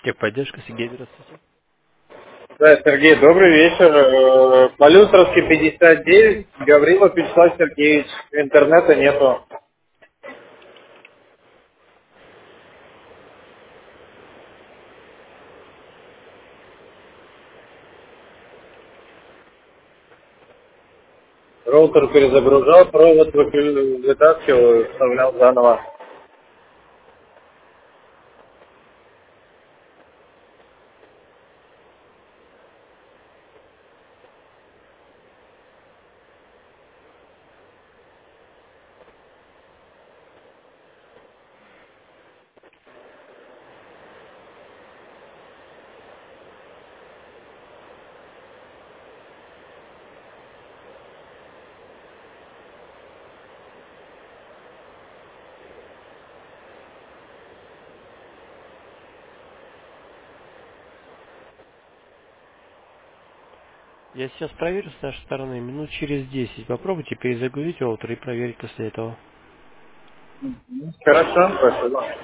Техподдержка, Сергей, здравствуйте. Да, Сергей, добрый вечер. По Люстровской 59, Гаврилов Вячеслав Сергеевич. Интернета нету. Роутер перезагружал, провод вытаскивал, вставлял заново. Я сейчас проверю с нашей стороны минут через 10. Попробуйте перезагрузить роутер и проверить после этого. Хорошо, спасибо.